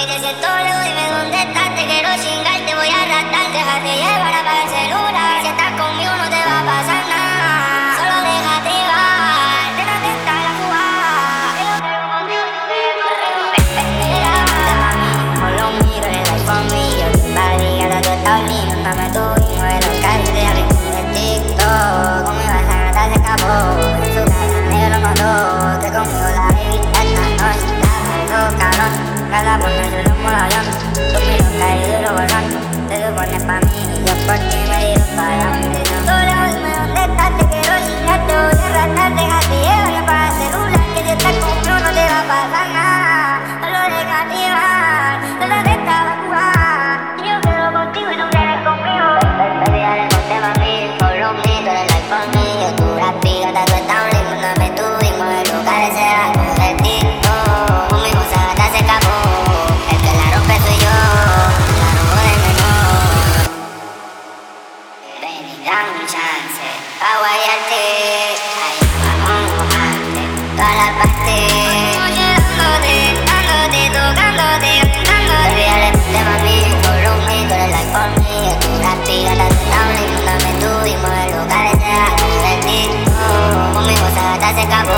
Mami, te siento lejos, dime dónde estás. Te quiero chingar, te voy a arrastrar. Déjate llevar, apaga el celular. Si estás conmigo no te va a pasar nada. Solo déjate llevar, déjate estar a jugar. Que yo quiero contigo, follow me con el iPhone mío. Barrigada, tú estás lindo, dame tu y mueve los calles de arriba del TikTok. Conmigo esa gata se escapó, en su casa negro notó que conmigo la baby esta noche está dando cabrón. Cada ponerse los morados, tú me lo caes y lo borrón. Te supones pa' mí y yo por ti me digo toda la mente. Solo dime dónde estás, te quiero chingar, te voy a arrastrar. Déjate llevar, apaga el celular, que si estás conmigo no te va a pasar nada. Solo déjate llevar, solo te estaba a jugar. Yo quiero contigo y tú quieres conmigo. Baby, dale ponte pa' mí, follow me, tú eres el iPhone mío. Tú la pígata, tú estás lindo, dame tú y mueve los cares se va con el TikTok. Conmigo esa gata se escapó, el que la rompe soy yo, la robo de menor. Baby, dame un chance pa' guayarte, ahí vamos mojarte toda la parte. Oye, dándote, tocándote, cantándote. Baby, dale ponte pa' mí, follow me, tú eres el iPhone mío. Tú la pígata, tú estás lindo, dame tú y mueve los cares se va con el TikTok. Conmigo esa gata se escapó.